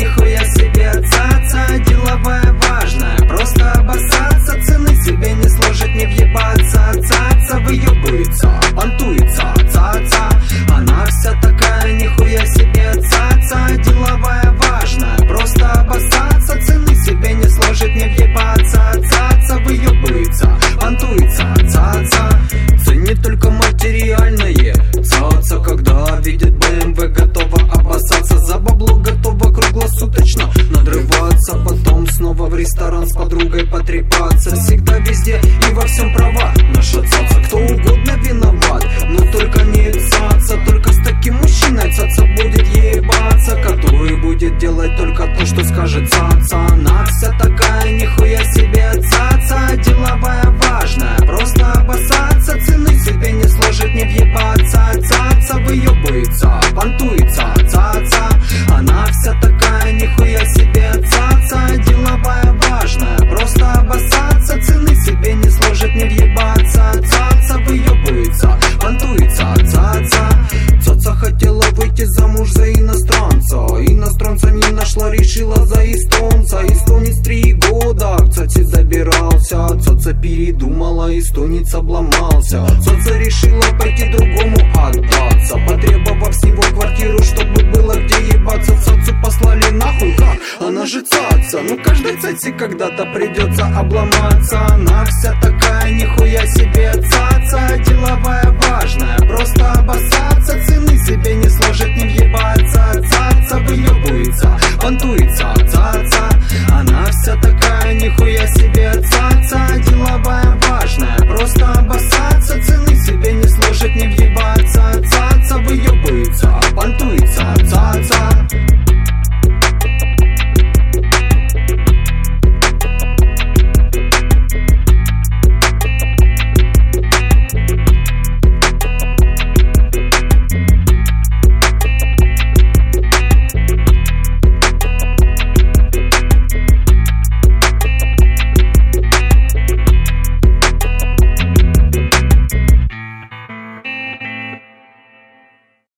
нихуя себе цаца, деловая важная, просто обоссаться, цены себе не сложить, не въебаться, цаца выебывается, понтуется, цаца, она вся такая нихуя себе цаца, деловая важная, просто обоссаться, цены себе не сложить, не въебаться, цаца выебывается, понтуется, цаца, ценит только материальное, цаца, когда видит БМВ, готова обоссаться, за бабло готова круглосуточно надрываться, потом снова в ресторан с подругой потрепаться, всегда везде и во всем права наша цаца, кто угодно виноват, но только не цаца, только с таким мужчиной цаца будет ебаться, который будет делать только то, что скажет цаца, она вся такая нихуя себе цаца, деловая важная, просто обоссаться, цены себе не сложить, не въебаться, цаца выебывается, понтуется, цаца, она вся такая нихуя себе цаца, деловая важная, просто обоссаться, цены себе не сложить, не въебаться, цаца выебывается, понтуется, цаца, цаца хотела выйти замуж за иностранца, иностранца не нашла, решила за эстонца, эстонец 3 года к цаце добирался, цаца передумала, эстонец обломался, цаца решила пойти другому отдаться, потребовав с него квартиру, чтобы было где ебаться, цацу послали нахуй, как? Она же цаца, ну каждой цаце когда-то придется обломаться, она вся такая нихуя себе цаца, деловая важная, просто обоссаться, цены себе не сложить, не въебаться, цаца выебывается, понтуется, цаца.